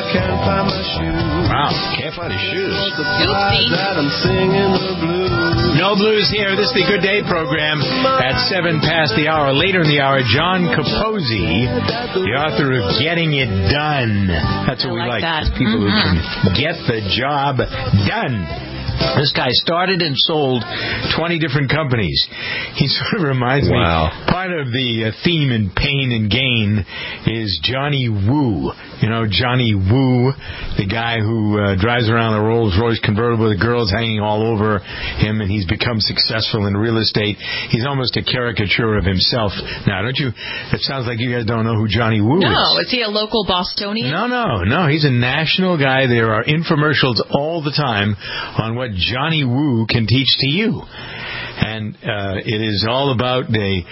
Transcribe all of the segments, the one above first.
can't find my shoes. Wow, can't find his shoes. That I'm singing the blues. No blues here. This is the Good Day program at 7 past the hour. Later in the hour, John Capozzi, the author of Getting It Done. That's what we like. People who can get the job done. This guy started and sold 20 different companies. He sort of reminds me, part of the theme in Pain and Gain is Johnny Woo. You know, Johnny Woo, the guy who drives around a Rolls-Royce convertible with girls hanging all over him, and he's become successful in real estate. He's almost a caricature of himself. Now, don't you? It sounds like you guys don't know who Johnny Woo is. No, is he a local Bostonian? No. He's a national guy. There are infomercials all the time on what Johnny Woo can teach to you. And it is all about,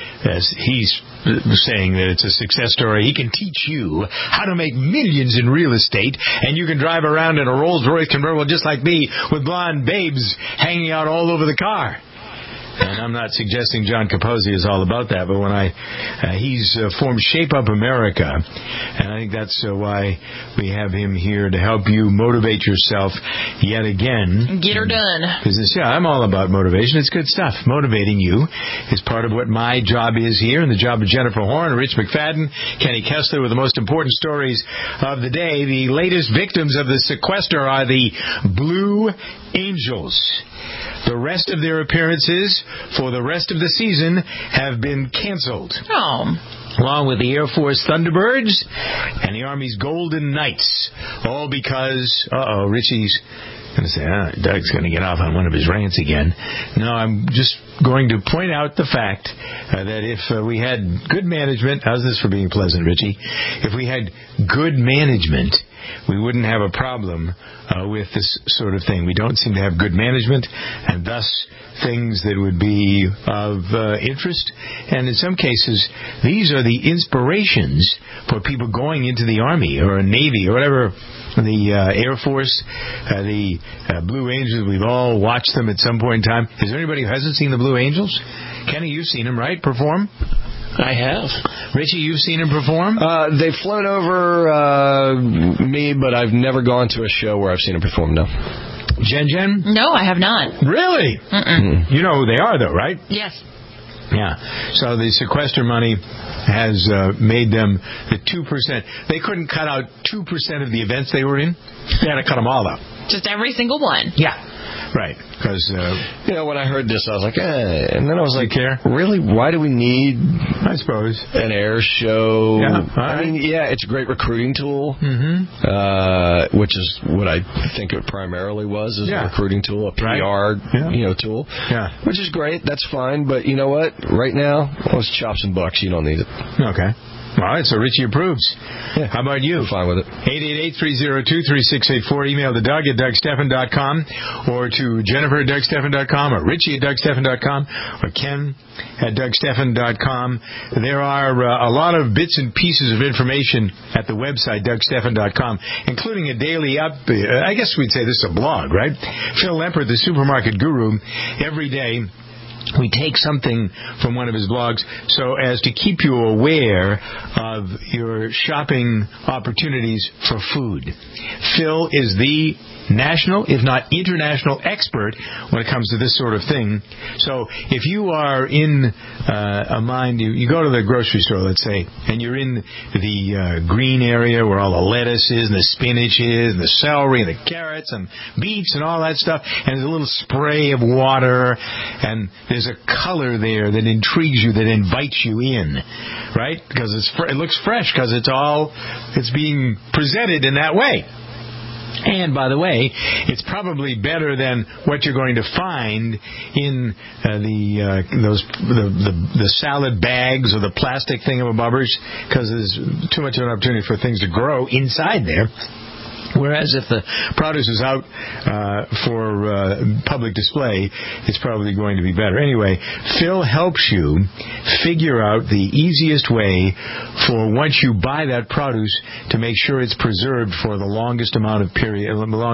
as he's saying that it's a success story, he can teach you how to make millions in real estate, and you can drive around in a Rolls-Royce convertible just like me with blonde babes hanging out all over the car. And I'm not suggesting John Capozzi is all about that, but when he's formed Shape Up America, and I think that's why we have him here to help you motivate yourself yet again. Get her done. Business. Yeah, I'm all about motivation. It's good stuff. Motivating you is part of what my job is here, and the job of Jennifer Horn, Rich McFadden, Kenny Kessler with the most important stories of the day. The latest victims of the sequester are the Blue Angels. The rest of their appearances for the rest of the season have been canceled. Along with the Air Force Thunderbirds and the Army's Golden Knights. All because, Richie's going to say, Doug's going to get off on one of his rants again. No, I'm just going to point out the fact that if we had good management, how's this for being pleasant, Richie? If we had good management, we wouldn't have a problem with this sort of thing. We don't seem to have good management, and thus things that would be of interest. And in some cases, these are the inspirations for people going into the Army or Navy or whatever. The Air Force, the Blue Angels, we've all watched them at some point in time. Is there anybody who hasn't seen the Blue Angels? Kenny, you've seen them, right? Perform? I have. Richie, you've seen him perform? They've flown over me, but I've never gone to a show where I've seen him perform, no. Jen? No, I have not. Really? Mm-mm. You know who they are, though, right? Yes. Yeah. So the sequester money has made them the 2%. They couldn't cut out 2% of the events they were in. They had to cut them all out. Just every single one. Yeah. Right, because when I heard this, I was like, and then I was like, care? Really? Why do we need? I suppose an air show. Yeah, I mean, it's a great recruiting tool, which is what I think it primarily was, is a recruiting tool, a PR, tool. Yeah, which is great. That's fine, but you know what? Right now, it's chops and bucks. You don't need it. Okay. All right, so Richie approves. Yeah. How about you? I'm fine with it. 888-302-3684. Email to Doug at DougStephan.com or to Jennifer at DougStephan.com or Richie at DougStephan.com or Ken at DougStephan.com. There are a lot of bits and pieces of information at the website, DougStephan.com, including a daily I guess we'd say this is a blog, right? Phil Lempert, the supermarket guru, every day we take something from one of his blogs so as to keep you aware of your shopping opportunities for food. Phil is the national, if not international, expert when it comes to this sort of thing. So if you are in a mind, you go to the grocery store, let's say, and you're in the green area where all the lettuce is and the spinach is and the celery and the carrots and beets and all that stuff, and there's a little spray of water and there's a color there that intrigues you, that invites you in, right? Because it looks fresh because it's being presented in that way. And, by the way, it's probably better than what you're going to find in the salad bags or the plastic thingamabobbers, because there's too much of an opportunity for things to grow inside there. Whereas if the produce is out for public display, it's probably going to be better. Anyway, Phil helps you figure out the easiest way for once you buy that produce to make sure it's preserved for the longest period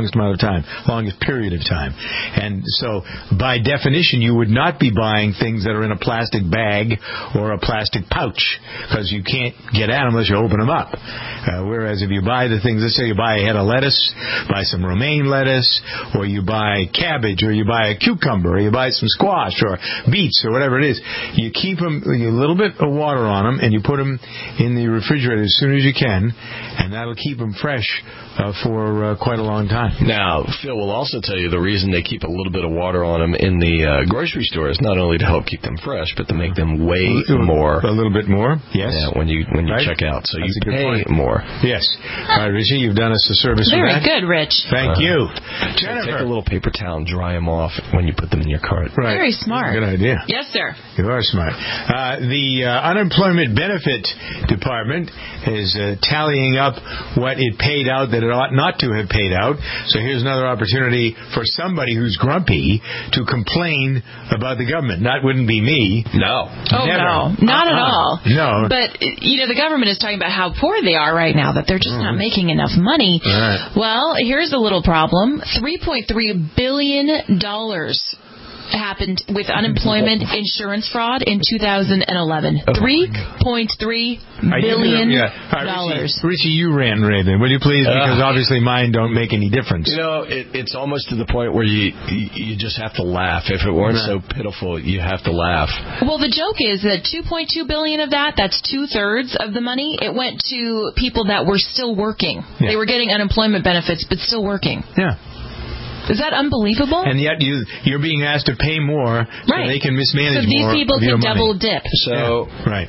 of time. And so, by definition, you would not be buying things that are in a plastic bag or a plastic pouch, because you can't get at them unless you open them up. Whereas if you buy the things, let's say you buy a head of lettuce, buy some romaine lettuce, or you buy cabbage, or you buy a cucumber, or you buy some squash or beets or whatever it is, you keep them, a little bit of water on them, and you put them in the refrigerator as soon as you can, and that'll keep them fresh for quite a long time. Now, Phil will also tell you the reason they keep a little bit of water on them in the grocery store is not only to help keep them fresh, but to make them weigh more. A little bit more, yes. Yeah, when you check out, so that's you pay more. Yes. All right, Richie, you've done us a service for that. Very good, Rich. Thank you. Jennifer. Take a little paper towel and dry them off when you put them in your cart. Right. Very smart. Good idea. Yes, sir. You are smart. The Unemployment Benefit Department is tallying up what it paid out that it ought not to have paid out. So here's another opportunity for somebody who's grumpy to complain about the government. That wouldn't be me. No. Oh, never. no. Not at all. No. But, the government is talking about how poor they are right now, that they're just not making enough money. Right. Well, here's a little problem. $3.3 billion happened with unemployment insurance fraud in 2011. $3.3 billion. Richie, you ran Raven. Will you please? Because obviously mine don't make any difference. It's almost to the point where you just have to laugh. If it weren't so pitiful, you have to laugh. Well, the joke is that $2.2 billion of that's 2/3 of the money. It went to people that were still working. Yeah. They were getting unemployment benefits, but still working. Yeah. Is that unbelievable? And yet you're being asked to pay more so they can mismanage more. So these people can double dip. So, right.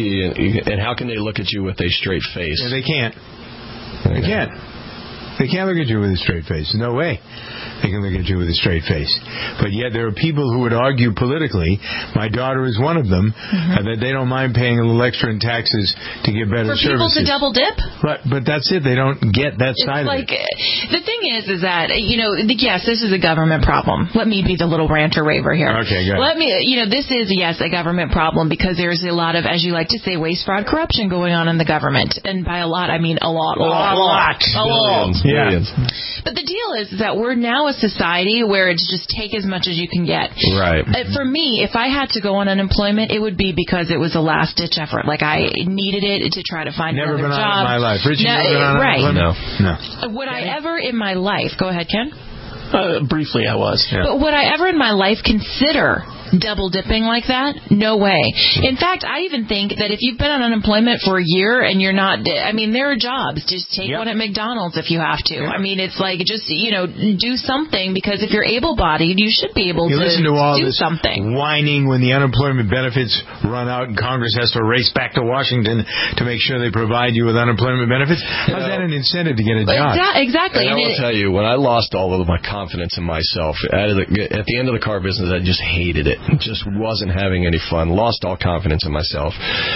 And how can they look at you with a straight face? Yeah, they can't. They can't. They can't look at you with a straight face. No way they can look at you with a straight face. But yet there are people who would argue politically, my daughter is one of them, that they don't mind paying a little extra in taxes to get better services. For people to double dip? But that's it. They don't get that side of it. The thing is that, yes, this is a government problem. Let me be the little ranter raver here. Okay, go ahead. This is, yes, a government problem because there's a lot of, as you like to say, waste, fraud, corruption going on in the government. And by a lot, I mean a lot. A lot. Billions. But the deal is that we're now a society where it's just take as much as you can get. Right. For me, if I had to go on unemployment, it would be because it was a last-ditch effort. Like, I needed it to try to find another job. Never been on in my life. Richie, never been on unemployment? No. Would I ever in my life... Go ahead, Ken. Briefly, I was. Yeah. But would I ever in my life consider double dipping like that? No way. In fact, I even think that if you've been on unemployment for a year and you're not, there are jobs. Just take one at McDonald's if you have to. It's like just, do something, because if you're able-bodied, you should be able to listen to all do this something. Whining when the unemployment benefits run out and Congress has to race back to Washington to make sure they provide you with unemployment benefits. How's that an incentive to get a job? Exactly. And I will tell you, when I lost all of my confidence in myself, at the end of the car business, I just hated it. Just wasn't having any fun. Lost all confidence in myself.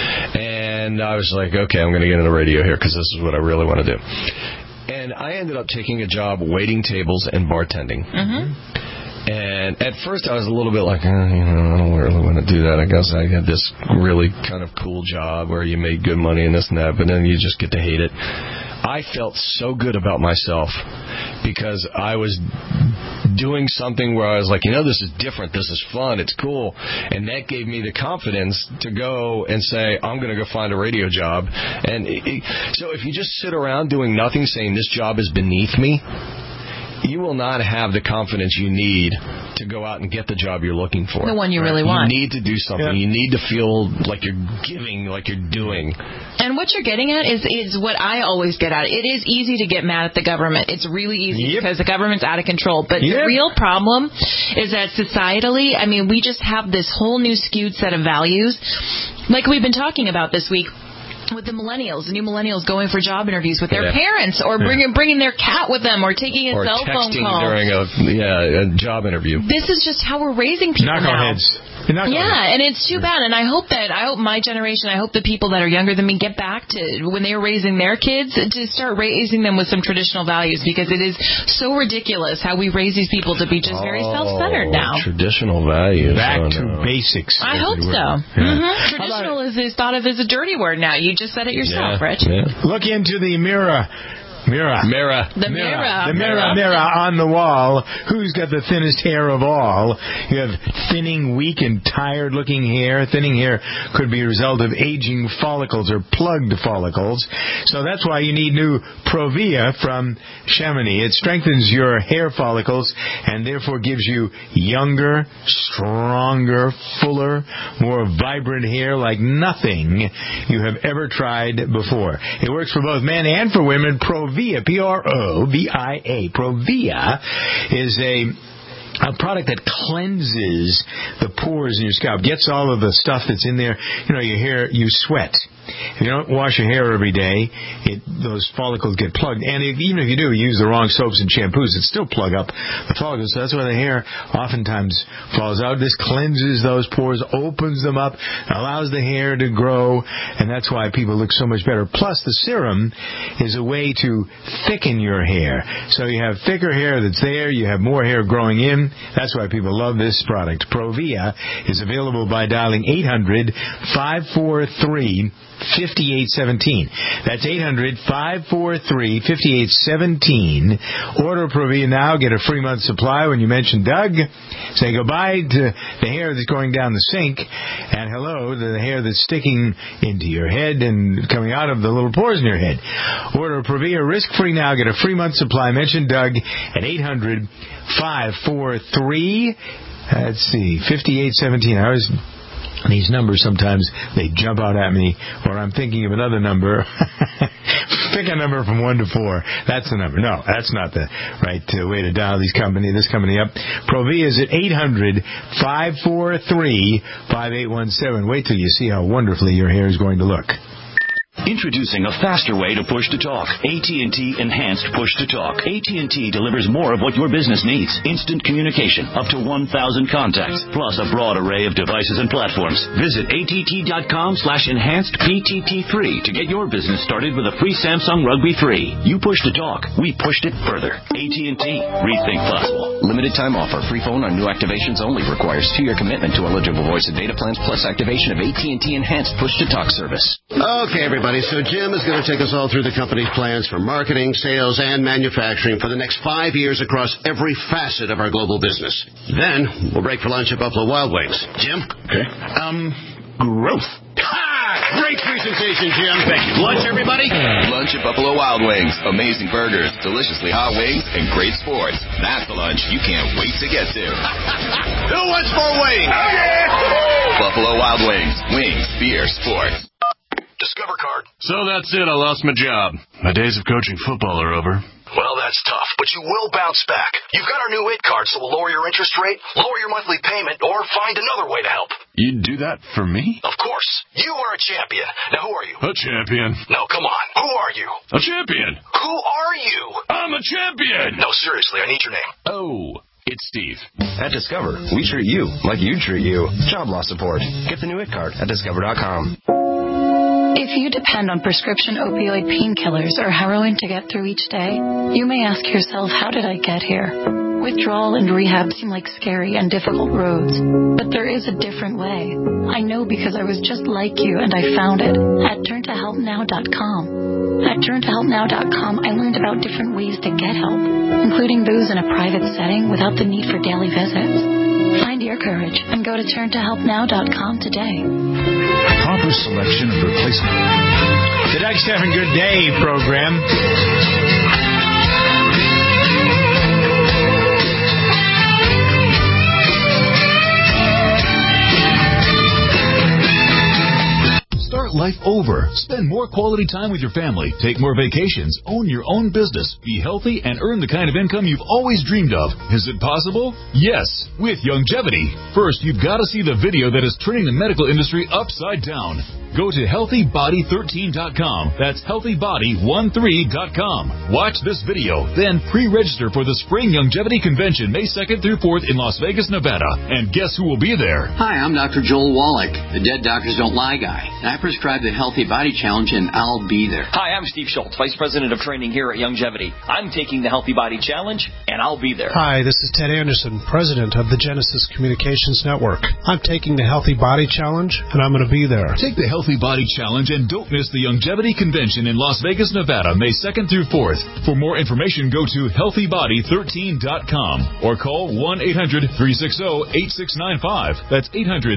And I was like, okay, I'm going to get into radio here because this is what I really want to do. And I ended up taking a job waiting tables and bartending. And at first I was a little bit like, I don't really want to do that. I guess I had this really kind of cool job where you made good money and this and that, but then you just get to hate it. I felt so good about myself because I was doing something where I was like, this is different, this is fun, it's cool. And that gave me the confidence to go and say, I'm going to go find a radio job. And so if you just sit around doing nothing, saying this job is beneath me, you will not have the confidence you need to go out and get the job you're looking for. The one you really want. You need to do something. You need to feel like you're giving, like you're doing. And what you're getting at is what I always get at. It is easy to get mad at the government. It's really easy because the government's out of control. But the real problem is that societally, we just have this whole new skewed set of values. Like we've been talking about this week, with the new millennials going for job interviews with their parents, or bringing their cat with them, or taking a cell phone call. Or texting during a job interview. This is just how we're raising people Knuckleheads. now. And it's too bad. And I hope my generation, I hope the people that are younger than me get back to when they're raising their kids to start raising them with some traditional values, because it is so ridiculous how we raise these people to be just very self-centered now. Traditional values. Back to basics. I hope so. Yeah. Traditional is thought of as a dirty word now. You just said it yourself, Rich. Yeah. Look into the mirror on the wall. Who's got the thinnest hair of all? You have thinning, weak, and tired-looking hair. Thinning hair could be a result of aging follicles or plugged follicles. So that's why you need new Provia from Chamonix. It strengthens your hair follicles and therefore gives you younger, stronger, fuller, more vibrant hair like nothing you have ever tried before. It works for both men and for women. Provia, Provia. Provia is a product that cleanses the pores in your scalp, gets all of the stuff that's in there. Your hair, you sweat. If you don't wash your hair every day, those follicles get plugged. And even if you do use the wrong soaps and shampoos, it still plug up the follicles. So that's why the hair oftentimes falls out. This cleanses those pores, opens them up, allows the hair to grow, and that's why people look so much better. Plus, the serum is a way to thicken your hair. So you have thicker hair that's there, you have more hair growing in. That's why people love this product. Provia is available by dialing 800-543-5817. That's 800-543-5817. Order Provia now. Get a free month supply when you mention Doug. Say goodbye to the hair that's going down the sink and hello to the hair that's sticking into your head and coming out of the little pores in your head. Order Provia risk-free now. Get a free month supply. Mention Doug at 800-543-5817. These numbers sometimes they jump out at me, or I'm thinking of another number. Pick a number from 1 to 4. That's the number. No, that's not the right way to dial this company up. Provia is at 800-543-5817. Wait till you see how wonderfully your hair is going to look. Introducing a faster way to push to talk. AT&T Enhanced Push to Talk. AT&T delivers more of what your business needs. Instant communication, up to 1,000 contacts, plus a broad array of devices and platforms. Visit att.com/enhancedPTT3 to get your business started with a free Samsung Rugby 3. You push to talk. We pushed it further. AT&T. Rethink possible. Limited time offer. Free phone on new activations only. Requires 2-year commitment to eligible voice and data plans plus activation of AT&T Enhanced Push to Talk service. Okay, everybody. So Jim is going to take us all through the company's plans for marketing, sales, and manufacturing for the next 5 years across every facet of our global business. Then we'll break for lunch at Buffalo Wild Wings. Jim? Okay. Growth. Ha! Great presentation, Jim. Thank you. Lunch, everybody? Lunch at Buffalo Wild Wings. Amazing burgers, deliciously hot wings, and great sports. That's the lunch you can't wait to get to. Who wants more wings? Oh, yeah! Buffalo Wild Wings. Wings, beer, sports. Discover card. So that's it. I lost my job. My days of coaching football are over. Well, that's tough, but you will bounce back. You've got our new IT card, so we'll lower your interest rate, lower your monthly payment, or find another way to help. You'd do that for me? Of course. You are a champion. Now, who are you? A champion. No, come on. Who are you? A champion. Who are you? I'm a champion. No, seriously, I need your name. Oh, it's Steve. At Discover, we treat you like you treat you. Job loss support. Get the new IT card at Discover.com. If you depend on prescription opioid painkillers or heroin to get through each day, you may ask yourself, how did I get here? Withdrawal and rehab seem like scary and difficult roads, but there is a different way. I know because I was just like you and I found it at turntohelpnow.com. At turntohelpnow.com, I learned about different ways to get help, including those in a private setting without the need for daily visits. Find your courage and go to turntohelpnow.com today. Proper selection of replacement. The Doug Stephan Good Day program. Start life over. Spend more quality time with your family, take more vacations, own your own business, be healthy, and earn the kind of income you've always dreamed of. Is it possible? Yes, with Youngevity. First, you've got to see the video that is turning the medical industry upside down. Go to HealthyBody13.com. That's HealthyBody13.com. Watch this video, then pre-register for the Spring Youngevity Convention May 2nd through 4th in Las Vegas, Nevada. And guess who will be there? Hi, I'm Dr. Joel Wallach, the Dead Doctors Don't Lie guy. And I prescribe the Healthy Body Challenge, and I'll be there. Hi, I'm Steve Schultz, Vice President of Training here at Youngevity. I'm taking the Healthy Body Challenge, and I'll be there. Hi, this is Ted Anderson, President of the Genesis Communications Network. I'm taking the Healthy Body Challenge, and I'm going to be there. Take the Healthy Body Challenge and don't miss the Youngevity Convention in Las Vegas, Nevada, May 2nd through 4th. For more information, go to HealthyBody13.com or call 1-800-360-8695. That's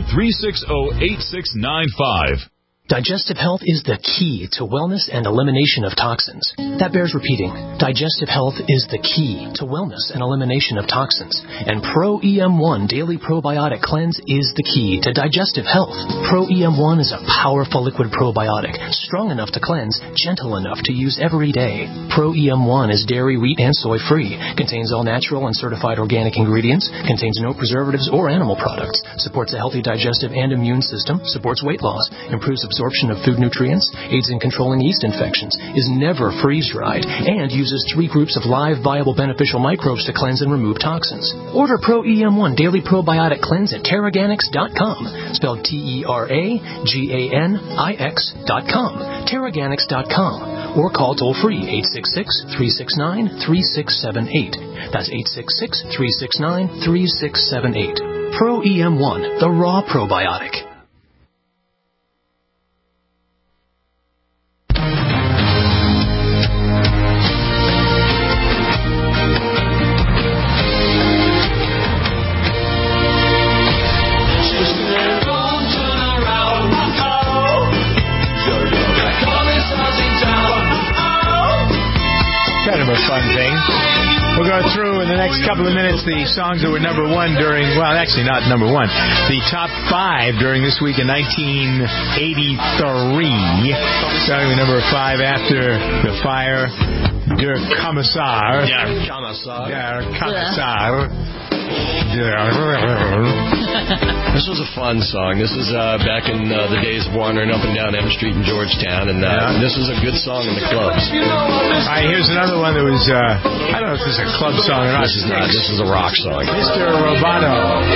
800-360-8695. Digestive health is the key to wellness and elimination of toxins. That bears repeating. Digestive health is the key to wellness and elimination of toxins. And Pro-EM1 Daily Probiotic Cleanse is the key to digestive health. Pro-EM1 is a powerful liquid probiotic, strong enough to cleanse, gentle enough to use every day. Pro-EM1 is dairy, wheat, and soy-free, contains all natural and certified organic ingredients, contains no preservatives or animal products, supports a healthy digestive and immune system, supports weight loss, improves absorption of food nutrients, aids in controlling yeast infections, is never freeze-dried, and uses 3 groups of live, viable, beneficial microbes to cleanse and remove toxins. Order Pro-EM1 Daily Probiotic Cleanse at Teraganix.com, spelled Teraganix.com, Teraganix.com, or call toll-free 866-369-3678. That's 866-369-3678. Pro-EM1, the raw probiotic. Kind of a fun thing. We'll go through in the next couple of minutes the songs that were number one during, well, actually not number one, the top 5 during this week in 1983. Starting with number 5 after the fire, Der Kommissar. Der Kommissar. Der Kommissar. This was a fun song. This was back in the days of wandering up and down M Street in Georgetown, and this was a good song in the clubs. All right, here's another one that was, I don't know if this is a club song or not. This is not. This is a rock song. Mr. Roboto.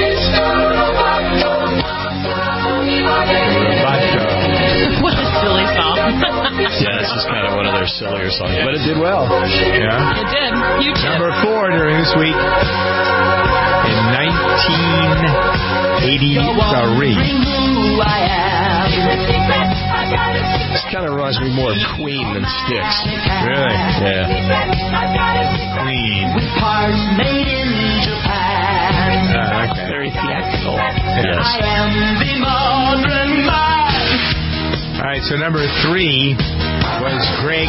What a silly song. Yeah, this is kind of one of their sillier songs, but it did well. Yeah. It did. Huge hit. Number 4 during this week in 1983. This kind of reminds me more of Queen than Styx. Really? Yeah. Queen. Okay. Very theatrical. Yes. All right, so number 3 was Greg.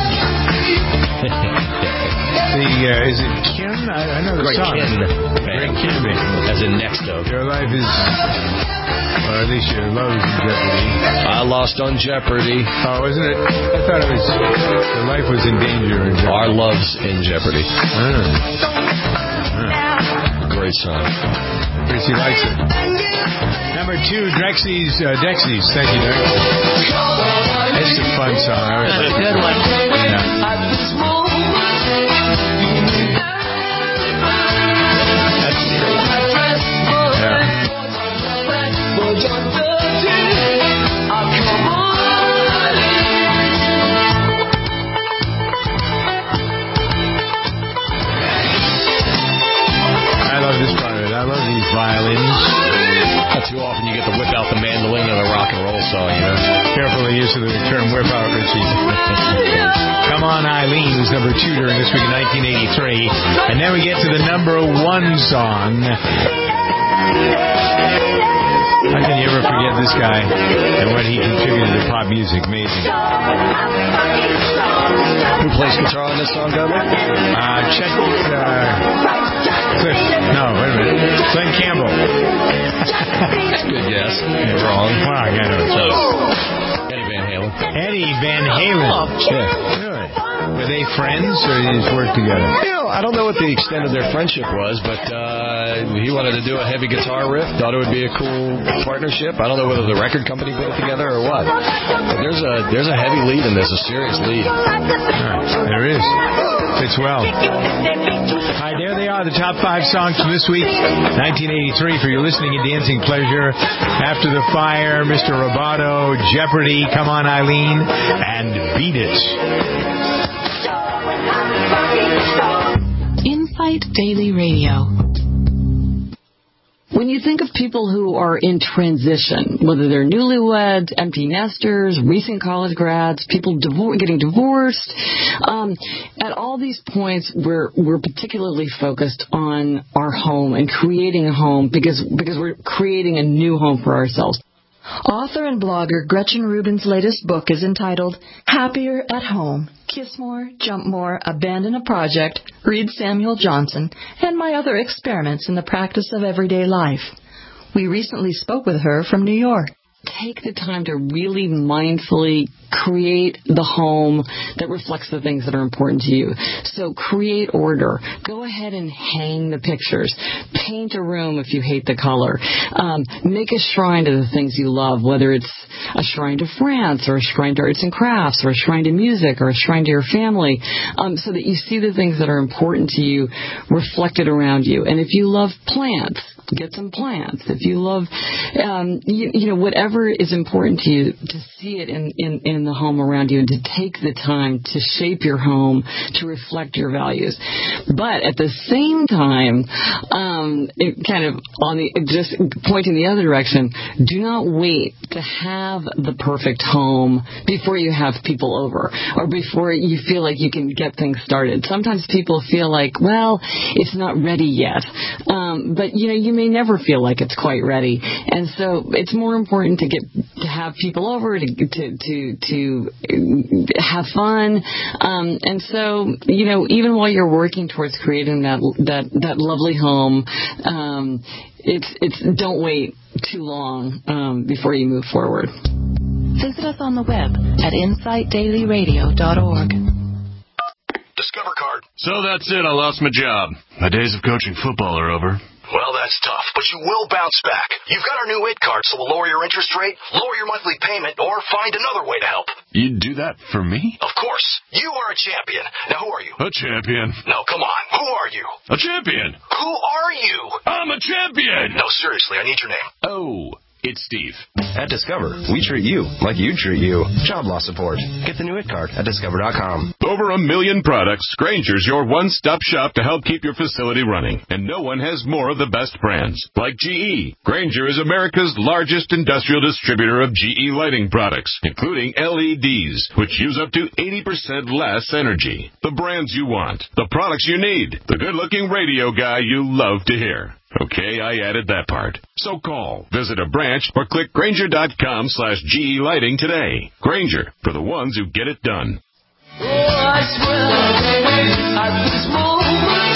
Is it Kim? I know the Greg song. Kihn. Greg Kihn. As in next of. Your life is, or at least your love is in jeopardy. I lost on Jeopardy. Oh, wasn't it? I thought it was, your life was in danger. Our love's in jeopardy. Great song. Chrissy likes it. Number 2, Dexys. Thank you, Dex. It's a fun song. That's a good one. Yeah. I love this part of it. I love these violins. Not too often you get to whip out the mandolin in a rock and roll song, you know. Carefully use of the term whip out, Richie. Come On Eileen was number 2 during this week in 1983. And then we get to the number 1 song. How can you ever forget this guy and what he contributed to pop music? Amazing. Who plays guitar on this song, Dudley? Chet, Cliff. No, wait a minute. Glenn Campbell. That's a good guess. You're wrong. Wow, I got it. Eddie Van Halen. Eddie Van Halen. Oh, yeah. Really? Were they friends, or did they just work together? I don't know what the extent of their friendship was, but he wanted to do a heavy guitar riff. Thought it would be a cool partnership. I don't know whether the record company put it together or what. But there's a heavy lead in this, a serious lead. Right, there is. Fits well. All right, there they are, the top 5 songs from this week, 1983, for your listening and dancing pleasure. After the Fire, Mr. Roboto, Jeopardy, Come On Eileen, and Beat It. Insight Daily Radio. When you think of people who are in transition, whether they're newlyweds, empty nesters, recent college grads, people getting divorced, at all these points we're particularly focused on our home and creating a home because we're creating a new home for ourselves. Author and blogger Gretchen Rubin's latest book is entitled Happier at Home. Kiss More, Jump More, Abandon a Project, Read Samuel Johnson, and My Other Experiments in the Practice of Everyday Life. We recently spoke with her from New York. Take the time to really mindfully create the home that reflects the things that are important to you. So create order. Go ahead and hang the pictures. Paint a room if you hate the color. Make a shrine to the things you love, whether it's a shrine to France or a shrine to arts and crafts or a shrine to music or a shrine to your family, so that you see the things that are important to you reflected around you. And if you love plants, get some plants. If you love, whatever is important to you, to see it in the home around you and to take the time to shape your home to reflect your values. But at the same time, just pointing the other direction, do not wait to have the perfect home before you have people over or before you feel like you can get things started. Sometimes people feel like, well, it's not ready yet. But you may never feel like it's quite ready, and so it's more important to have people over to have fun, and so even while you're working towards creating that lovely home, it's don't wait too long before you move forward. Visit us on the web at insightdailyradio.org. Discover card. So that's it. I lost my job. My days of coaching football are over. Well, that's tough, but you will bounce back. You've got our new IT card, so we'll lower your interest rate, lower your monthly payment, or find another way to help. You'd do that for me? Of course. You are a champion. Now, who are you? A champion. No, come on. Who are you? A champion. Who are you? I'm a champion. No, seriously, I need your name. Oh, it's Steve. At Discover, we treat you like you treat you. Job loss support. Get the new IT card at Discover.com. Over 1 million products, Grainger's your one-stop shop to help keep your facility running. And no one has more of the best brands. Like GE. Grainger is America's largest industrial distributor of GE lighting products, including LEDs, which use up to 80% less energy. The brands you want. The products you need. The good-looking radio guy you love to hear. Okay, I added that part. So call, visit a branch, or click Grainger.com/GE Lighting today. Grainger, for the ones who get it done. Oh, I swear, at this moment,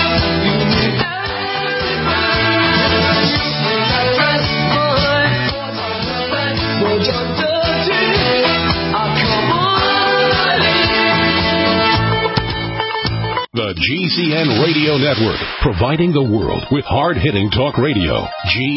The GCN Radio Network, providing the world with hard-hitting talk radio.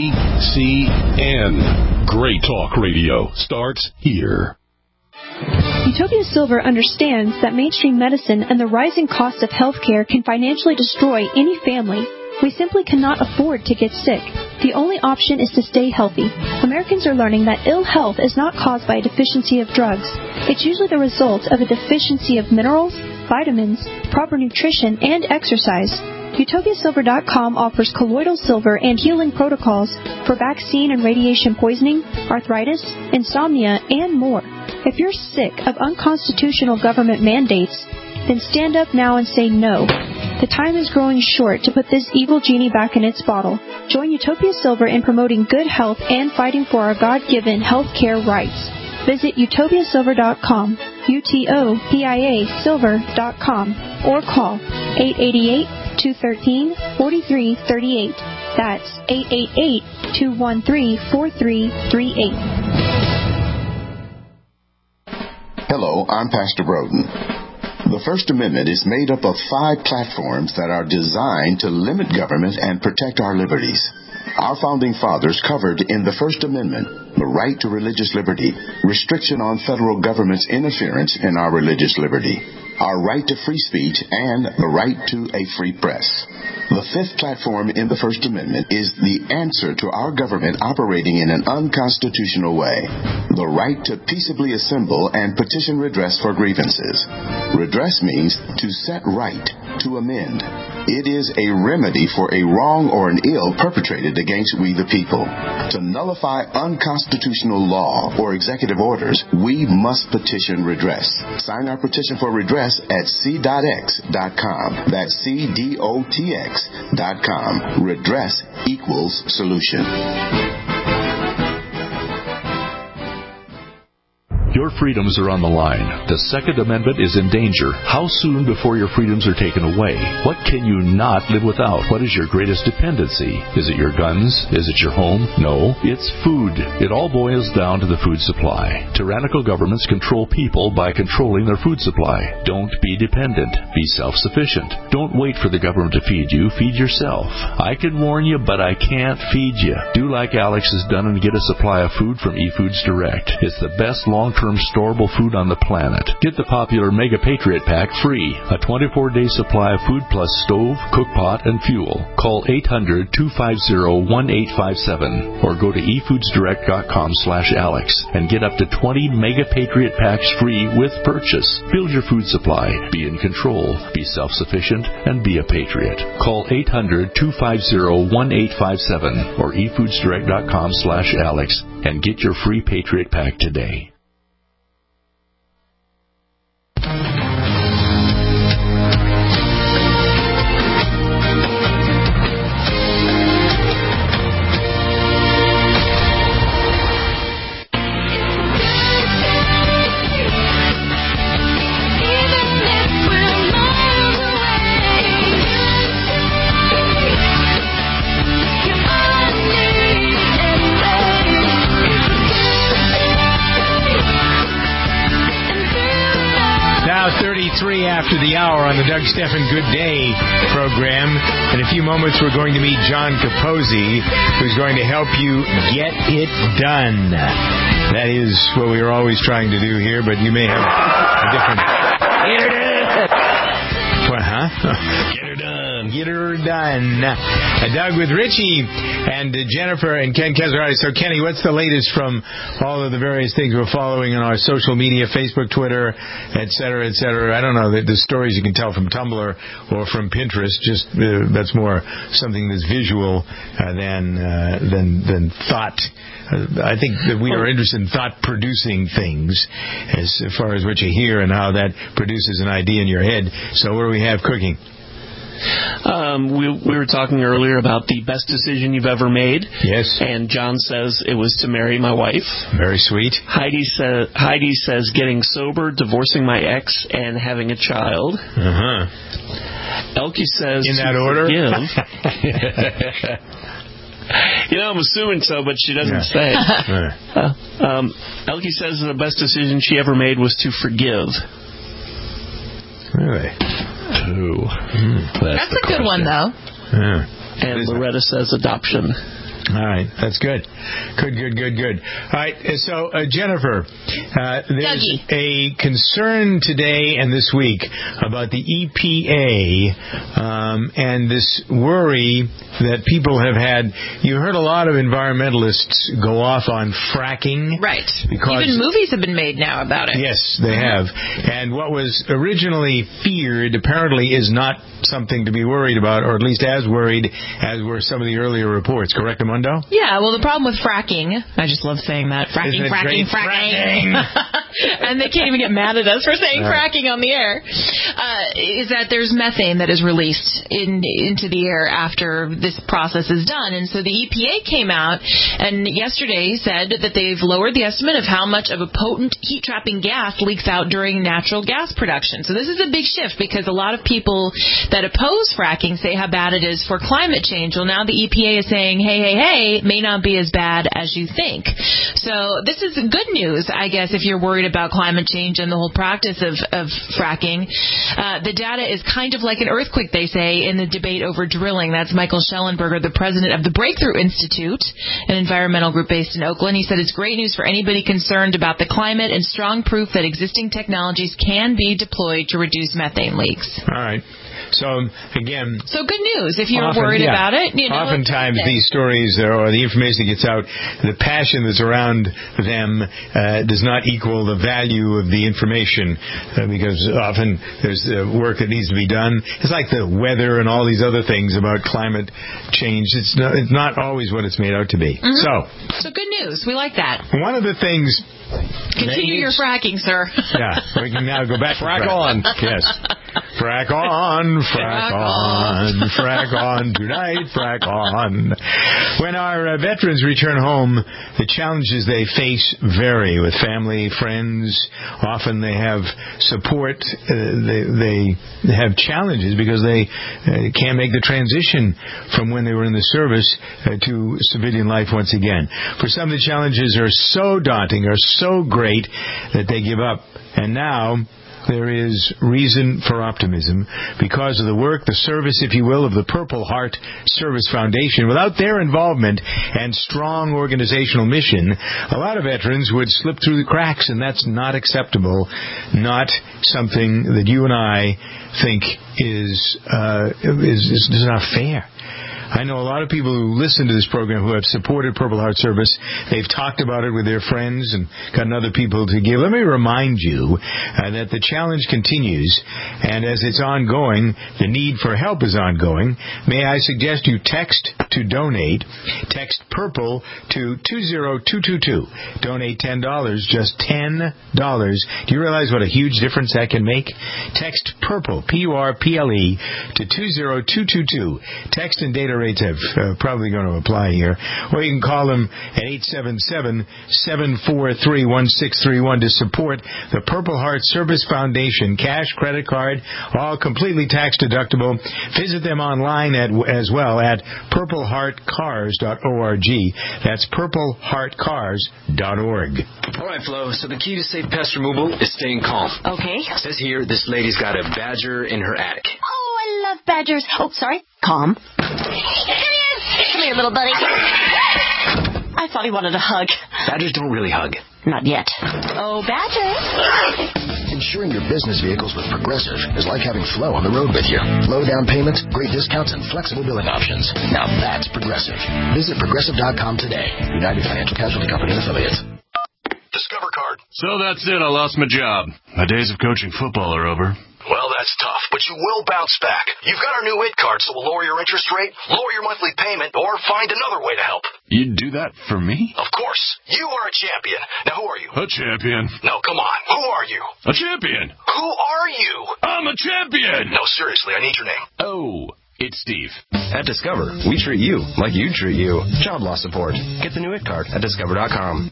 GCN. Great talk radio starts here. Utopia Silver understands that mainstream medicine and the rising cost of healthcare can financially destroy any family. We simply cannot afford to get sick. The only option is to stay healthy. Americans are learning that ill health is not caused by a deficiency of drugs. It's usually the result of a deficiency of minerals, vitamins, proper nutrition, and exercise. UtopiaSilver.com offers colloidal silver and healing protocols for vaccine and radiation poisoning, arthritis, insomnia, and more. If you're sick of unconstitutional government mandates, then stand up now and say no. The time is growing short to put this evil genie back in its bottle. Join Utopia Silver in promoting good health and fighting for our God-given health care rights. Visit utopiasilver.com, UTOPIA silver.com, or call 888-213-4338. That's 888-213-4338. Hello, I'm Pastor Broden. The First Amendment is made up of 5 platforms that are designed to limit government and protect our liberties. Our founding fathers covered in the First Amendment the right to religious liberty, restriction on federal government's interference in our religious liberty, our right to free speech, and the right to a free press. The 5th platform in the First Amendment is the answer to our government operating in an unconstitutional way, the right to peaceably assemble and petition redress for grievances. Redress means to set right, to amend. It is a remedy for a wrong or an ill perpetrated against we the people. To nullify unconstitutional law or executive orders, we must petition redress. Sign our petition for redress at c.x.com. That's cdotx.com. Redress equals solution. Your freedoms are on the line. The Second Amendment is in danger. How soon before your freedoms are taken away? What can you not live without? What is your greatest dependency? Is it your guns? Is it your home? No, it's food. It all boils down to the food supply. Tyrannical governments control people by controlling their food supply. Don't be dependent. Be self-sufficient. Don't wait for the government to feed you. Feed yourself. I can warn you, but I can't feed you. Do like Alex has done and get a supply of food from eFoods Direct. It's the best long-term storable food on the planet. Get the popular Mega Patriot Pack free. A 24-day supply of food plus stove, cook pot, and fuel. Call 800-250-1857 or go to efoodsdirect.com/Alex and get up to 20 Mega Patriot Packs free with purchase. Build your food supply. Be in control. Be self-sufficient and be a patriot. Call 800-250-1857 or efoodsdirect.com/Alex and get your free Patriot Pack today. After the hour on the Doug Stephan Good Day program. In a few moments, we're going to meet John Capozzi, who's going to help you get it done. That is what we are always trying to do here, but you may have a different... Get her done! What, huh? Get her done. Get her done. Doug with Richie and Jennifer and Ken Kesarati. So, Kenny, what's the latest from all of the various things we're following on our social media, Facebook, Twitter, et cetera, et cetera? I don't know, the stories you can tell from Tumblr or from Pinterest. Just that's more something that's visual than thought. I think that we are interested in thought-producing things as far as what you hear and how that produces an idea in your head. So what do we have cooking? We were talking earlier about the best decision you've ever made. Yes. And John says it was to marry my wife. Very sweet. Heidi says getting sober, divorcing my ex, and having a child. Uh-huh. Elkie says in that order? I'm assuming so, but she doesn't say. Elkie says the best decision she ever made was to forgive. Really? That's a good one, though. Yeah. And Loretta says adoption. All right, that's good. Good. All right, so Jennifer, there's a concern today and this week about the EPA and this worry that people have had. You heard a lot of environmentalists go off on fracking. Right. Because even movies have been made now about it. Yes, they have. And what was originally feared apparently is not something to be worried about, or at least as worried as were some of the earlier reports. Correct, Amundo? Yeah, well, the problem with fracking, I just love saying that. Fracking. And they can't even get mad at us for saying fracking on the air. Is that there's methane that is released into the air after this process is done. And so the EPA came out and yesterday said that they've lowered the estimate of how much of a potent heat-trapping gas leaks out during natural gas production. So this is a big shift because a lot of people that oppose fracking say how bad it is for climate change. Well, now the EPA is saying, hey, it may not be as bad as you think. So this is good news, I guess, if you're worried worried about climate change and the whole practice of fracking. The data is kind of like an earthquake, they say, in the debate over drilling. That's Michael Schellenberger, the president of the Breakthrough Institute, an environmental group based in Oakland. He said it's great news for anybody concerned about the climate and strong proof that existing technologies can be deployed to reduce methane leaks. All right. So, again... So good news if you're worried about it. Oftentimes these stories or the information that gets out, the passion that's around them does not equal the value of the information because often there's work that needs to be done. It's like the weather and all these other things about climate change. It's not always what it's made out to be. Mm-hmm. So good news. We like that. One of the things... Continue your fracking, sir. Yeah, we can now go back to frack on. Yes. Frack on, frack on, frack on tonight, frack on. When our veterans return home, the challenges they face vary with family, friends. Often they have support. They have challenges because they can't make the transition from when they were in the service to civilian life once again. For some, the challenges are so daunting, are so great that they give up. And now there is reason for optimism because of the work, the service, if you will, of the Purple Heart Service Foundation. Without their involvement and strong organizational mission, a lot of veterans would slip through the cracks, and that's not acceptable, not something that you and I think is not fair. I know a lot of people who listen to this program who have supported Purple Heart Service. They've talked about it with their friends and gotten other people to give. Let me remind you that the challenge continues, and as it's ongoing, the need for help is ongoing. May I suggest you text to donate. Text PURPLE to 20222. Donate $10, just $10. Do you realize what a huge difference that can make? Text PURPLE, P-U-R-P-L-E, to 20222. Text and data rates have probably going to apply here. Or you can call them at 877-743-1631 to support the Purple Heart Service Foundation. Cash, credit card, all completely tax deductible. Visit them online as well at purpleheartcars.org. That's purpleheartcars.org. All right, Flo. So the key to safe pest removal is staying calm. Okay. It says here this lady's got a badger in her attic. Oh, I love badgers. Oh, sorry. Calm. Come here, little buddy. I thought he wanted a hug. Badgers don't really hug. Not yet. Oh, Badger. Insuring your business vehicles with Progressive is like having Flo on the road with you. Low down payments, great discounts, and flexible billing options. Now that's Progressive. Visit Progressive.com today. United Financial Casualty Company and Affiliates. Discover card. So that's it. I lost my job. My days of coaching football are over. Well, that's tough, but you will bounce back. You've got our new IT card, so we'll lower your interest rate, lower your monthly payment, or find another way to help. You'd do that for me? Of course. You are a champion. Now, who are you? A champion. No, come on. Who are you? A champion. Who are you? I'm a champion. No, seriously, I need your name. Oh, it's Steve. At Discover, we treat you like you treat you. Job loss support. Get the new IT card at Discover.com.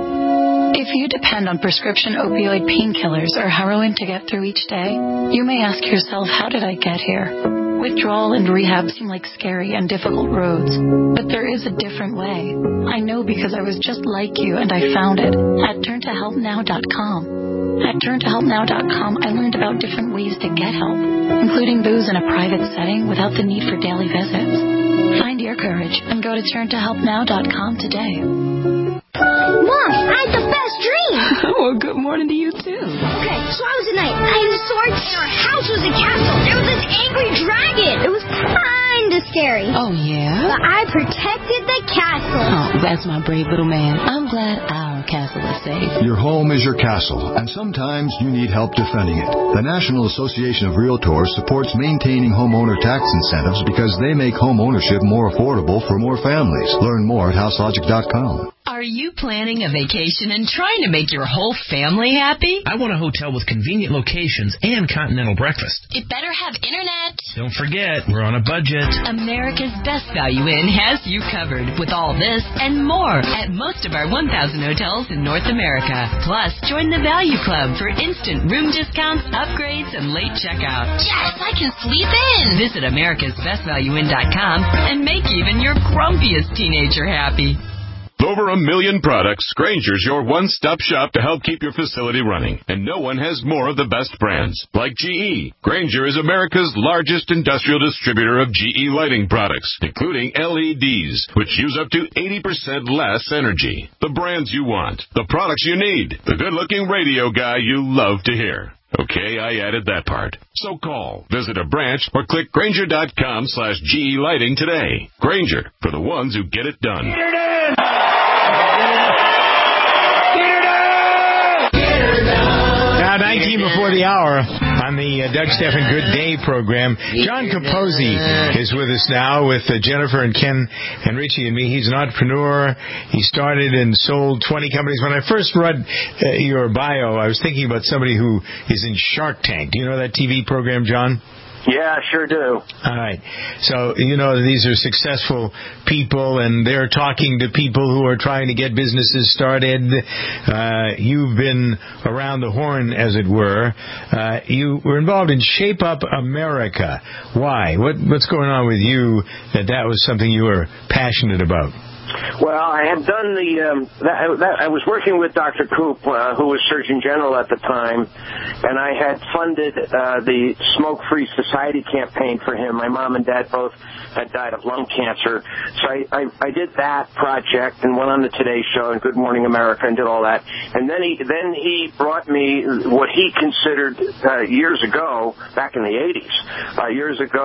If you depend on prescription opioid painkillers or heroin to get through each day, you may ask yourself, how did I get here? Withdrawal and rehab seem like scary and difficult roads, but there is a different way. I know because I was just like you and I found it at turntohelpnow.com. At turntohelpnow.com, I learned about different ways to get help, including those in a private setting without the need for daily visits. Find your courage and go to turntohelpnow.com today. Mom, I had the best dream. Well, good morning to you, too. Okay, so I was a knight. I had a sword, and our house was a castle. There was this angry dragon. It was kind of scary. Oh, yeah? But I protected the castle. Oh, that's my brave little man. I'm glad our castle is safe. Your home is your castle, and sometimes you need help defending it. The National Association of Realtors supports maintaining homeowner tax incentives because they make home ownership more affordable for more families. Learn more at houselogic.com. Are you planning a vacation and trying to make your whole family happy? I want a hotel with convenient locations and continental breakfast. It better have internet. Don't forget, we're on a budget. America's Best Value Inn has you covered with all this and more at most of our 1,000 hotels in North America. Plus, join the Value Club for instant room discounts, upgrades, and late checkout. Yes, I can sleep in. Visit americasbestvalueinn.com and make even your grumpiest teenager happy. The over 1 million products, Grainger's your one-stop shop to help keep your facility running. And no one has more of the best brands. Like GE, Grainger is America's largest industrial distributor of GE lighting products, including LEDs, which use up to 80% less energy. The brands you want, the products you need, the good-looking radio guy you love to hear. Okay, I added that part. So call, visit a branch, or click Grainger.com/GE Lighting today. Grainger, for the ones who get it done. Now, 19 before the hour on the Doug Stephan Good Day program. John Capozzi is with us now with Jennifer and Ken and Richie and me. He's an entrepreneur. He started and sold 20 companies. When I first read your bio, I was thinking about somebody who is in Shark Tank. Do you know that TV program, John? Yeah, sure do. All right. So, you know, these are successful people, and they're talking to people who are trying to get businesses started. You've been around the horn, as it were. You were involved in Shape Up America. Why? What's going on with you that was something you were passionate about? Well, I had done I was working with Dr. Koop, who was Surgeon General at the time, and I had funded the Smoke-Free Society campaign for him. My mom and dad both had died of lung cancer. So I did that project and went on the Today Show and Good Morning America and did all that. And then he brought me what he considered years ago, back in the 80s,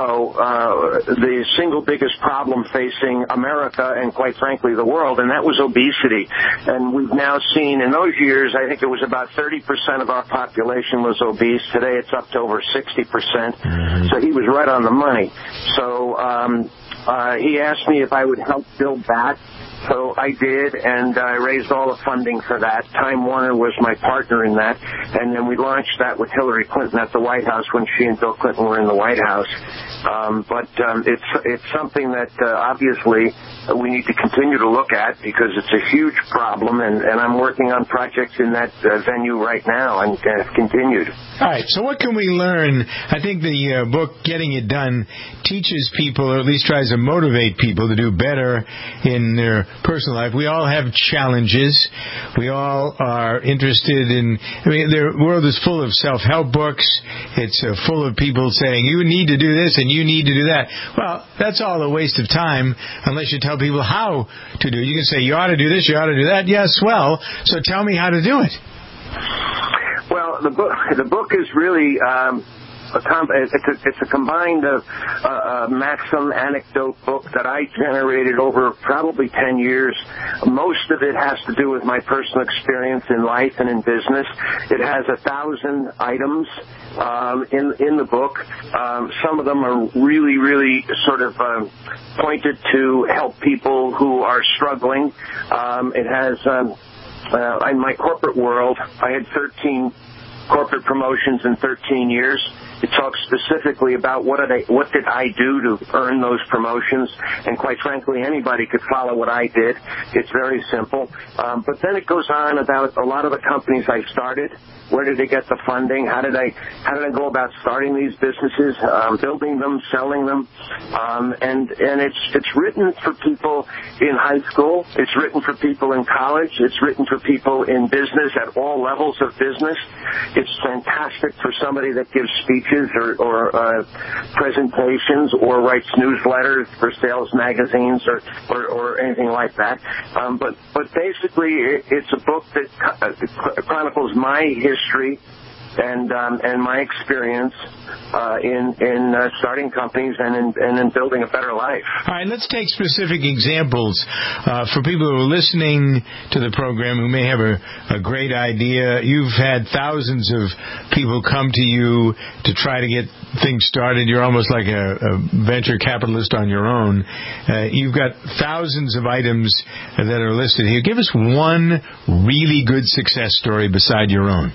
the single biggest problem facing America and, quite frankly, the world, and that was obesity. And we've now seen in those years, I think it was about 30% of our population was obese. Today it's up to over 60%. Mm-hmm. So he was right on the money. So he asked me if I would help build that. So I did, and I raised all the funding for that. Time Warner was my partner in that, and then we launched that with Hillary Clinton at the White House when she and Bill Clinton were in the White House. But it's something that obviously we need to continue to look at because it's a huge problem, and I'm working on projects in that venue right now and have continued. All right, so what can we learn? I think the book, Getting It Done, teaches people, or at least tries to motivate people to do better in their personal life. We all have challenges. We all are interested in, the world is full of self-help books. It's full of people saying, you need to do this and you need to do that. Well, that's all a waste of time unless you tell people how to do it. You can say, you ought to do this, you ought to do that. Yes, well, so tell me how to do it. Well, the book is really it's a combined maxim anecdote book that I generated over probably 10 years. Most of it has to do with my personal experience in life and in business. It has 1,000 items in the book. Some of them are really, really sort of pointed to help people who are struggling. It has in my corporate world, I had 13 corporate promotions in 13 years. It talks specifically about what did I do to earn those promotions, and quite frankly, anybody could follow what I did. It's very simple. But then it goes on about a lot of the companies I started. Where did they get the funding? How did I go about starting these businesses, building them, selling them? And it's written for people in high school. It's written for people in college. It's written for people in business at all levels of business. It's fantastic for somebody that gives speeches or presentations or writes newsletters for sales magazines or anything like that. But basically, it's a book that chronicles my history and my experience in starting companies and in building a better life. All right, let's take specific examples for people who are listening to the program who may have a great idea. You've had thousands of people come to you to try to get things started. You're almost like a venture capitalist on your own. You've got thousands of items that are listed here. Give us one really good success story beside your own.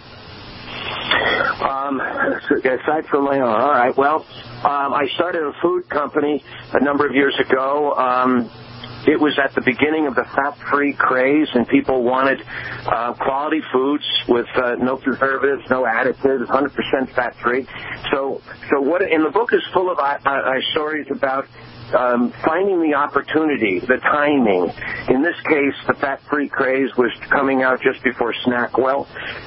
Aside from my own, all right. Well, I started a food company a number of years ago. It was at the beginning of the fat-free craze, and people wanted quality foods with no preservatives, no additives, 100% fat-free. So what in the book is full of stories about finding the opportunity, the timing. In this case, the fat-free craze was coming out just before SnackWell.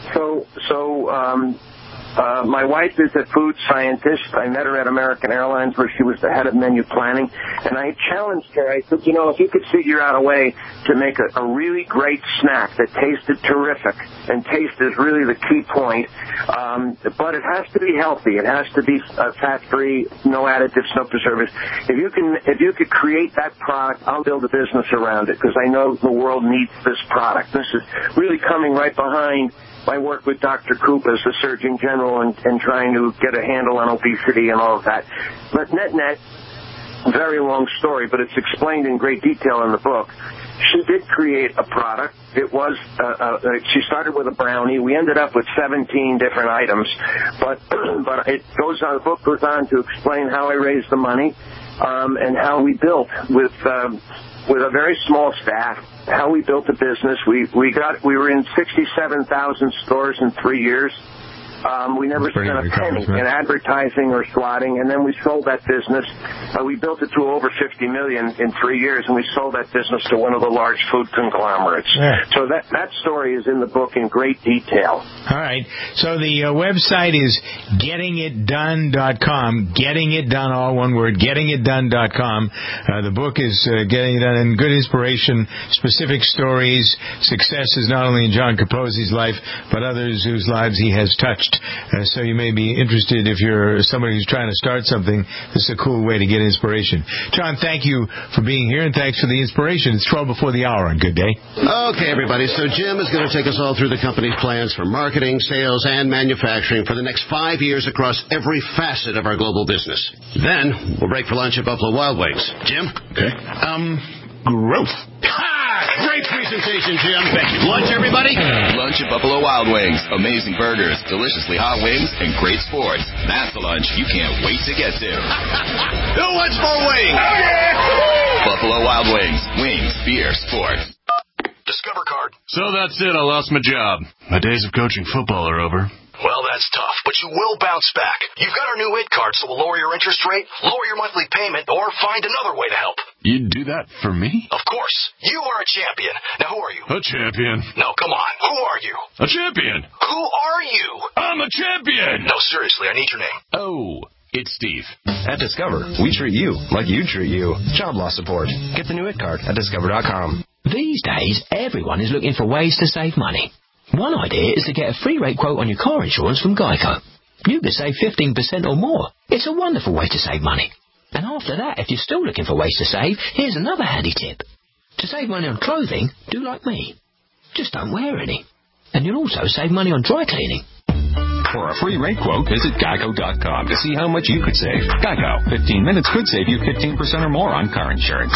My wife is a food scientist. I met her at American Airlines where she was the head of menu planning, and I challenged her. I said, if you could figure out a way to make a really great snack that tasted terrific, and taste is really the key point, but it has to be healthy. It has to be fat-free, no additives, no preservatives. If you could create that product, I'll build a business around it because I know the world needs this product. This is really coming right behind my work with Dr. Koop as the Surgeon General and trying to get a handle on obesity and all of that. But net, very long story, but it's explained in great detail in the book. She did create a product. It was, she started with a brownie. We ended up with 17 different items. But it goes on, the book goes on to explain how I raised the money, and how we built with a very small staff, how we built a business. We were in 67,000 stores in 3 years. We never spent a penny in advertising or slotting, and then we sold that business. We built it to over $50 million in 3 years, and we sold that business to one of the large food conglomerates. Yeah. So that story is in the book in great detail. All right. So the website is gettingitdone.com. Getting It Done, all one word, gettingitdone.com. The book is Getting It Done, and good inspiration, specific stories, successes not only in John Capozzi's life, but others whose lives he has touched. So you may be interested if you're somebody who's trying to start something. This is a cool way to get inspiration. John, thank you for being here, and thanks for the inspiration. It's 12 before the hour on Good Day. Okay, everybody. So Jim is going to take us all through the company's plans for marketing, sales, and manufacturing for the next 5 years across every facet of our global business. Then we'll break for lunch at Buffalo Wild Wings. Jim? Okay. Growth. Great presentation, Jim. Thank you. Lunch, everybody? Lunch at Buffalo Wild Wings. Amazing burgers, deliciously hot wings, and great sports. That's the lunch you can't wait to get to. Who wants more wings? Oh, yeah! Buffalo Wild Wings. Wings, beer, sports. Discover card. So that's it. I lost my job. My days of coaching football are over. Well, that's tough, but you will bounce back. You've got our new IT card, so we'll lower your interest rate, lower your monthly payment, or find another way to help. You'd do that for me? Of course. You are a champion. Now, who are you? A champion. No, come on. Who are you? A champion. Who are you? I'm a champion. No, seriously, I need your name. Oh, it's Steve. At Discover, we treat you like you treat you. Job loss support. Get the new IT card at Discover.com. These days, everyone is looking for ways to save money. One idea is to get a free rate quote on your car insurance from Geico. You could save 15% or more. It's a wonderful way to save money. And after that, if you're still looking for ways to save, here's another handy tip. To save money on clothing, do like me. Just don't wear any. And you'll also save money on dry cleaning. For a free rate quote, visit Geico.com to see how much you could save. Geico. 15 minutes could save you 15% or more on car insurance.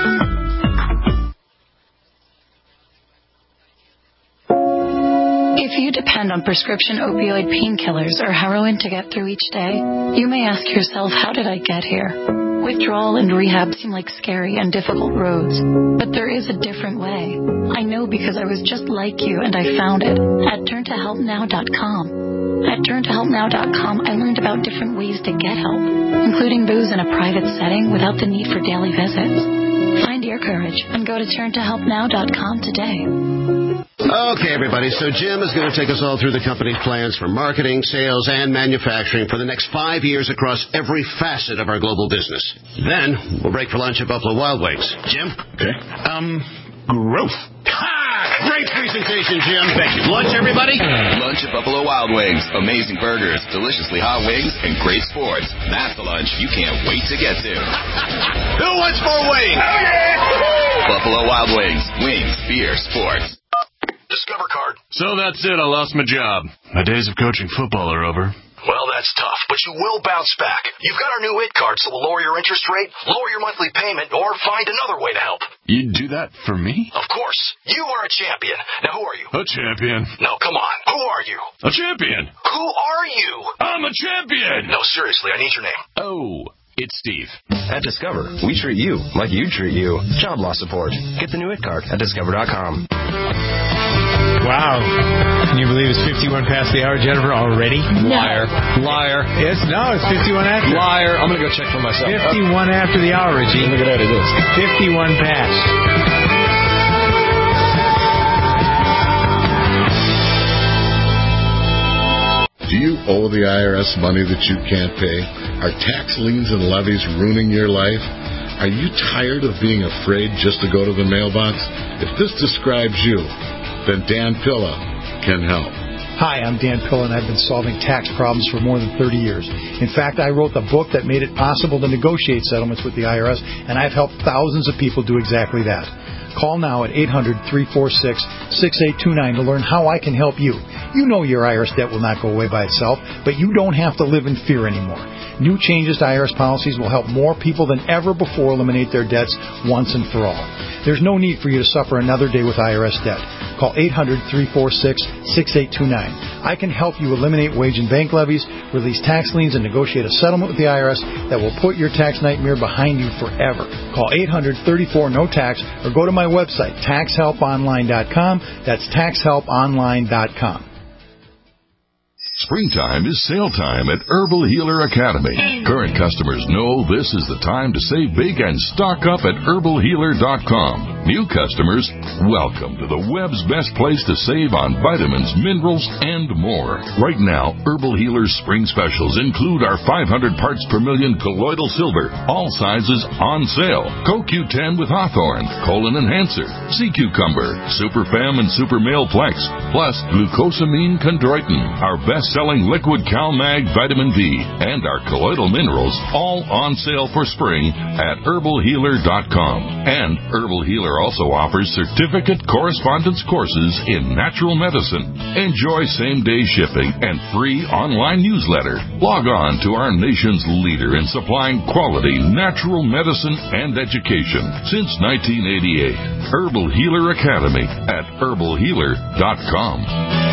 If you depend on prescription opioid painkillers or heroin to get through each day, you may ask yourself, how did I get here? Withdrawal and rehab seem like scary and difficult roads, but there is a different way. I know because I was just like you and I found it at turntohelpnow.com. At turntohelpnow.com, I learned about different ways to get help, including booze in a private setting without the need for daily visits. Find your courage and go to turntohelpnow.com today. Okay, everybody. So Jim is going to take us all through the company's plans for marketing, sales, and manufacturing for the next 5 years across every facet of our global business. Then we'll break for lunch at Buffalo Wild Wings. Jim? Okay. Growth. Great presentation, Jim. Thank you. Lunch, everybody? Lunch at Buffalo Wild Wings. Amazing burgers, deliciously hot wings, and great sports. That's the lunch you can't wait to get to. Who wants more wings? Oh, yeah! Buffalo Wild Wings. Wings, beer, sports. Discover card. So that's it. I lost my job. My days of coaching football are over. Well, that's tough, but you will bounce back. You've got our new IT card, so we'll lower your interest rate, lower your monthly payment, or find another way to help. You'd do that for me? Of course. You are a champion. Now, who are you? A champion. No, come on. Who are you? A champion. Who are you? I'm a champion. No, seriously, I need your name. Oh, it's Steve. At Discover, we treat you like you treat you. Job loss support. Get the new IT card at discover.com. Wow. Can you believe it's 51 past the hour, Jennifer, already? Liar. It's 51 after. Liar. I'm going to go check for myself. 51 after the hour, Richie. Look at that, it is. 51 past. Do you owe the IRS money that you can't pay? Are tax liens and levies ruining your life? Are you tired of being afraid just to go to the mailbox? If this describes you, then Dan Pilla can help. Hi, I'm Dan Pilla, and I've been solving tax problems for more than 30 years. In fact, I wrote the book that made it possible to negotiate settlements with the IRS, and I've helped thousands of people do exactly that. Call now at 800-346-6829 to learn how I can help you. You know your IRS debt will not go away by itself, but you don't have to live in fear anymore. New changes to IRS policies will help more people than ever before eliminate their debts once and for all. There's no need for you to suffer another day with IRS debt. Call 800-346-6829. I can help you eliminate wage and bank levies, release tax liens, and negotiate a settlement with the IRS that will put your tax nightmare behind you forever. Call 800-34-NO-TAX or go to my website, taxhelponline.com. That's taxhelponline.com. Springtime is sale time at Herbal Healer Academy. Current customers know this is the time to save big and stock up at herbalhealer.com. New customers, welcome to the web's best place to save on vitamins, minerals, and more. Right now, Herbal Healer's spring specials include our 500 parts per million colloidal silver, all sizes on sale. CoQ10 with Hawthorne, Colon Enhancer, Sea Cucumber, Super Fem and Super Male Plex, plus glucosamine chondroitin, our best-selling liquid CalMag vitamin D, and our colloidal minerals, all on sale for spring at herbalhealer.com. And Herbal Healer also offers certificate correspondence courses in natural medicine. Enjoy same-day shipping and free online newsletter. Log on to our nation's leader in supplying quality natural medicine and education since 1988. Herbal Healer Academy at herbalhealer.com.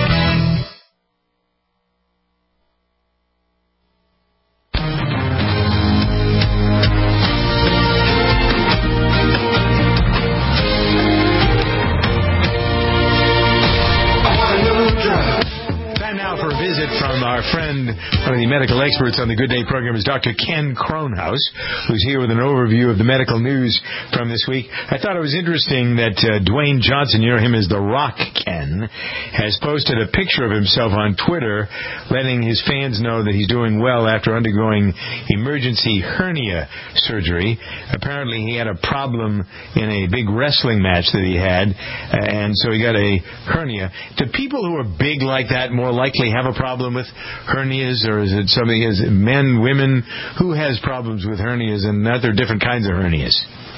Friend, one of the medical experts on the Good Day program is Dr. Ken Kronhaus, who's here with an overview of the medical news from this week. I thought it was interesting that Dwayne Johnson, you know him as The Rock Ken, has posted a picture of himself on Twitter letting his fans know that he's doing well after undergoing emergency hernia surgery. Apparently he had a problem in a big wrestling match that he had, and so he got a hernia. Do people who are big like that more likely have a problem with hernias, or is it something as men, women? Who has problems with hernias, and that there are different kinds of hernias?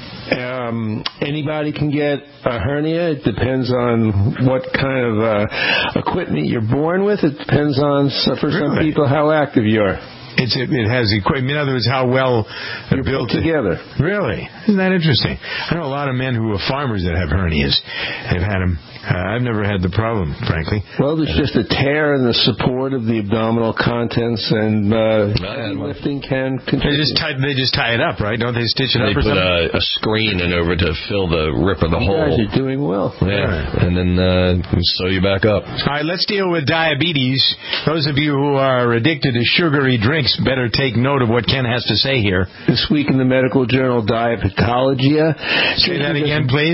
Anybody can get a hernia. It depends on what kind of equipment you're born with. It depends on, for some people, how active you are. It has equipment. In other words, how well you're built together. Really? Isn't that interesting? I know a lot of men who are farmers that have hernias. They've had them. I've never had the problem, frankly. Well, there's just a tear in the support of the abdominal contents, and lifting can contribute. They just tie it up, right? Don't they stitch it up or something? They put a screen in over to fill the rip of the hole. You guys are doing well. Yeah, right. And then sew you back up. All right, let's deal with diabetes. Those of you who are addicted to sugary drinks better take note of what Ken has to say here. This week in the medical journal Diabetologia. Say that again, please.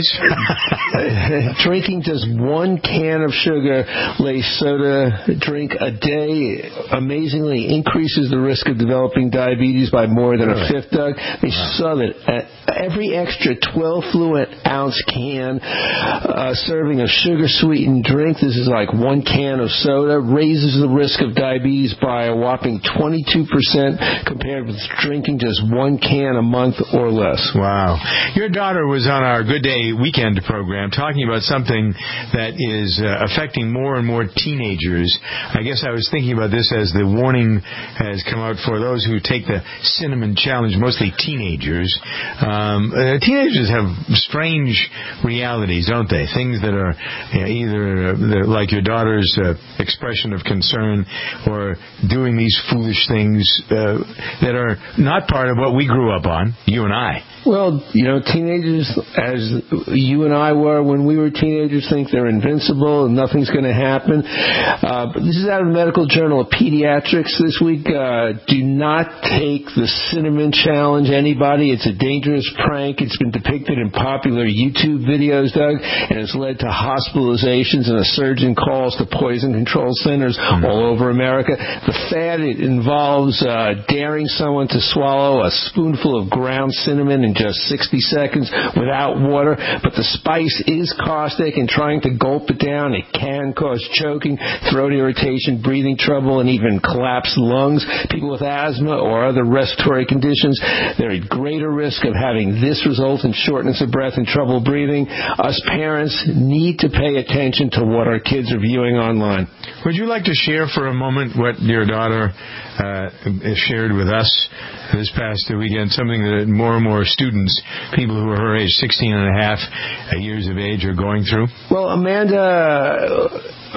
Drinking just 1 can of sugar laced soda drink a day amazingly increases the risk of developing diabetes by more than a fifth, Doug. They saw that every extra 12 fluid ounce can serving of sugar-sweetened drink, this is like 1 can of soda, raises the risk of diabetes by a whopping 22% compared with drinking just 1 can a month or less. Wow. Your daughter was on our Good Day weekend program talking about something that is affecting more and more teenagers. I guess I was thinking about this as the warning has come out for those who take the cinnamon challenge, mostly teenagers. Teenagers have strange realities, don't they? Things that are either like your daughter's expression of concern or doing these foolish things that are not part of what we grew up on, you and I. Well, teenagers, as you and I were when we were teenagers, think they're invincible and nothing's going to happen. But this is out of the Medical Journal of Pediatrics this week. Do not take the Cinnamon Challenge, anybody. It's a dangerous prank. It's been depicted in popular YouTube videos, Doug, and it's led to hospitalizations and a surge in calls to poison control centers all over America. The fad, it involves daring someone to swallow a spoonful of ground cinnamon in just 60 seconds without water, but the spice is caustic, and trying to gulp it down, it can cause choking, throat irritation, breathing trouble, and even collapsed lungs. People with asthma or other respiratory conditions, they're at greater risk of having this result in shortness of breath and trouble breathing. Us parents need to pay attention to what our kids are viewing online. Would you like to share for a moment what your daughter shared with us this past weekend, something that more and more students, people who are her age, 16 and a half years of age, are going through? Well, Amanda,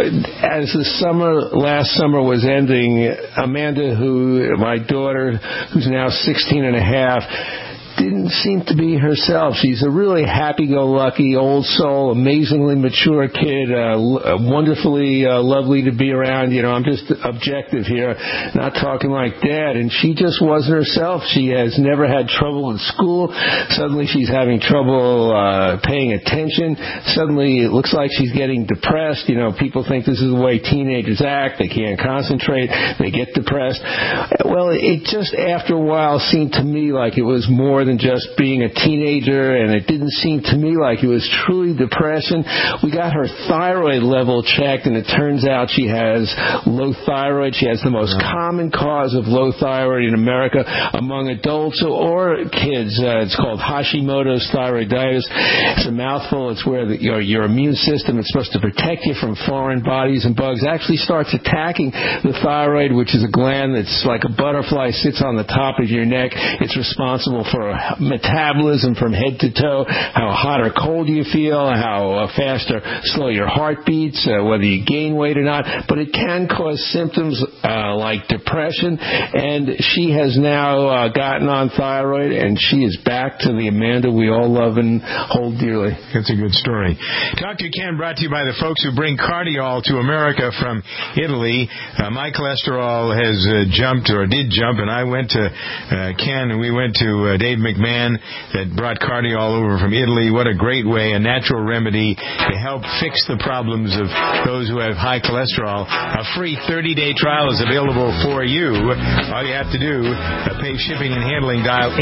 as the last summer was ending, Amanda, my daughter, who's now 16 and a half, didn't seem to be herself. She's a really happy-go-lucky, old soul, amazingly mature kid, wonderfully lovely to be around. I'm just objective here, not talking like Dad. And she just wasn't herself. She has never had trouble in school. Suddenly she's having trouble paying attention. Suddenly it looks like she's getting depressed. People think this is the way teenagers act. They can't concentrate. They get depressed. Well, it just after a while seemed to me like it was more than just being a teenager, and it didn't seem to me like it was truly depression. We got her thyroid level checked, and it turns out she has low thyroid. She has the most common cause of low thyroid in America among adults or kids. It's called Hashimoto's thyroiditis. It's a mouthful. It's where your immune system, it's supposed to protect you from foreign bodies and bugs, actually starts attacking the thyroid, which is a gland that's like a butterfly, sits on the top of your neck. It's responsible for metabolism from head to toe, how hot or cold you feel, how fast or slow your heart beats, whether you gain weight or not. But it can cause symptoms like depression, and she has now gotten on thyroid, and she is back to the Amanda we all love and hold dearly. That's a good story. Talk to Ken, brought to you by the folks who bring Cardiol to America from Italy. My cholesterol has jumped, or did jump, and I went to Ken, and we went to Dave McMahon that brought Cardiol over from Italy. What a great way, a natural remedy to help fix the problems of those who have high cholesterol. A free 30-day trial is available for you. All you have to do, pay shipping and handling, dial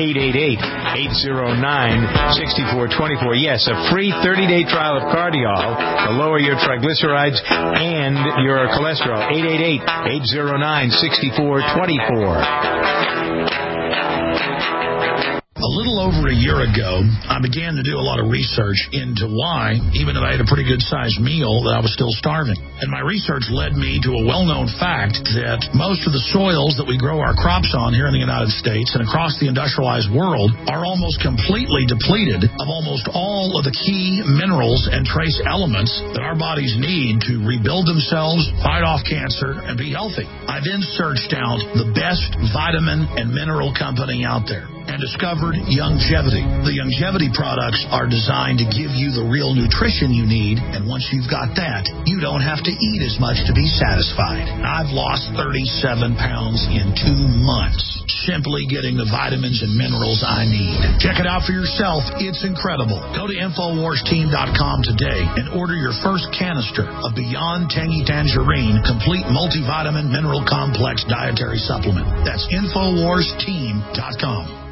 888-809-6424. Yes, a free 30-day trial of Cardiol to lower your triglycerides and your cholesterol. 888-809-6424. A little over a year ago, I began to do a lot of research into why, even if I ate a pretty good-sized meal, that I was still starving. And my research led me to a well-known fact that most of the soils that we grow our crops on here in the United States and across the industrialized world are almost completely depleted of almost all of the key minerals and trace elements that our bodies need to rebuild themselves, fight off cancer, and be healthy. I then searched out the best vitamin and mineral company out there and discovered Youngevity. The Youngevity products are designed to give you the real nutrition you need, and once you've got that, you don't have to eat as much to be satisfied. I've lost 37 pounds in 2 months, simply getting the vitamins and minerals I need. Check it out for yourself. It's incredible. Go to InfoWarsTeam.com today and order your first canister of Beyond Tangy Tangerine Complete Multivitamin Mineral Complex Dietary Supplement. That's InfoWarsTeam.com.